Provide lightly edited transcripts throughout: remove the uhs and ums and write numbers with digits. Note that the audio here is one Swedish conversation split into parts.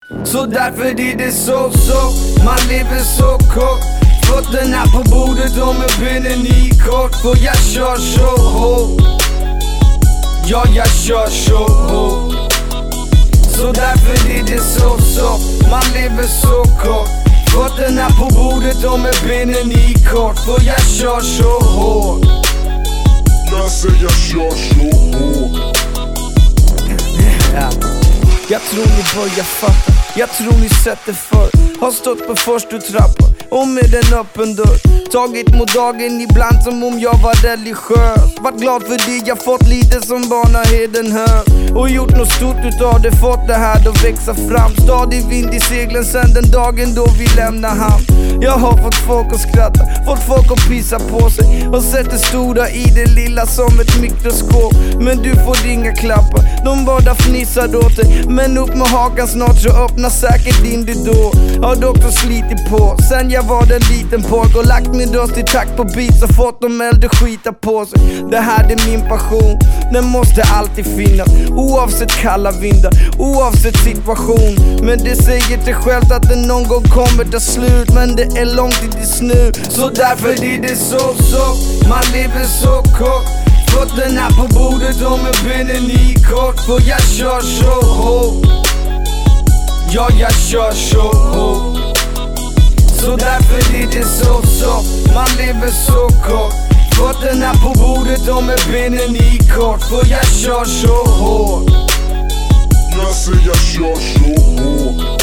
Så därför är det så, man lever så kort. Fötterna på bordet och med benen i kort. För jag kör så hårt. Ja, jag kör så hårt. Så därför är det så, man lever så kort. Fötterna på bordet och med benen i kort. För jag kör så hårt. Jag säger jag kör så hårt. Jag tror ni börjar fatta, jag tror ni sätter för. Har stått på första trappan och med en öppen dörr. Tagit mot dagen ibland som om jag var religiös. Varit glad för det jag fått lite som barnaheden hör. Och gjort något stort utav det, fått det här att växa fram. Stadig vind i seglen sen den dagen då vi lämnar hamn. Jag har fått folk att skratta, fått folk att pissa på sig. Och sett det stora i det lilla som ett mikroskop. Men du får inga klappar, de bara fnissar åt dig. Men upp med hakan snart så öppnar säkert din ridå. Har dock så slitit på sen jag var en liten pojk. Och lagt min röst i takt på beats och fått de äldre skita på sig. Det här är min passion, den måste alltid finnas. Oavsett kalla vindar, oavsett situation. Men det säger till självt att det någon gång kommer ta slut. Men det är långt till nu. Så därför är det så, man lever så kort. Fötterna på bordet och med benen i kort. För jag kör så hårt. Ja, jag kör så hårt. Så därför är det så, man lever så kort. Fötterna på bordet och med benen i kort. För jag kör så hårt. Jag säger jag kör så hårt.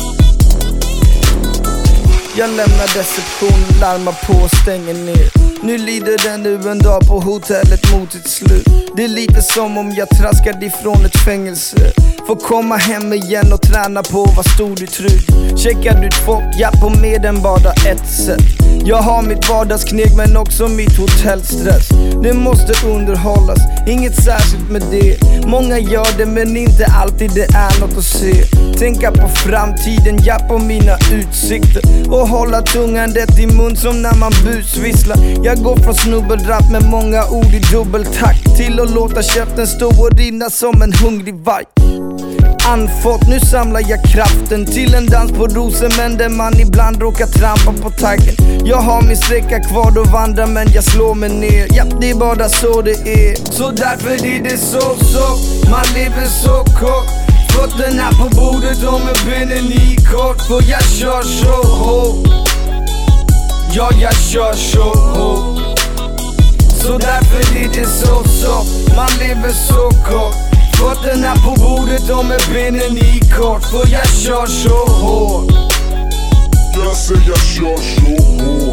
Jag lämnar receptionen, larmar på och stänger ner. Nu lider den nu en dag på hotellet mot sitt slut. Det är lite som om jag traskade ifrån ett fängelse. Får komma hem igen och träna på vad stor du trygg. Checkar ut folk, ja på mer än bara ett sätt. Jag har mitt vardagskneg men också mitt hotellstress. Det måste underhållas, inget särskilt med det. Många gör det men inte alltid det är något att se. Tänka på framtiden, ja på mina utsikter. Och hålla tungan rätt i mun som när man busvisslar. Jag går från snubbelrapp med många ord i dubbeltakt till att låta käften stå och rinna som en hungrig varg. Anfått, nu samlar jag kraften till en dans på Rosen där man ibland råkar trampa på taggen. Jag har min sträcka kvar och vandra men jag slår mig ner. Ja, det är bara så det är. Så därför är det så, man lever så kort. Fötterna på bordet och med benen i kort. För jag kör så hårt. Ja, jag kör så hårt. Så därför är det så, man lever så kort. Fötterna på bordet och med benen i kort. För jag kör så hårt. Jag säger jag kör så hårt.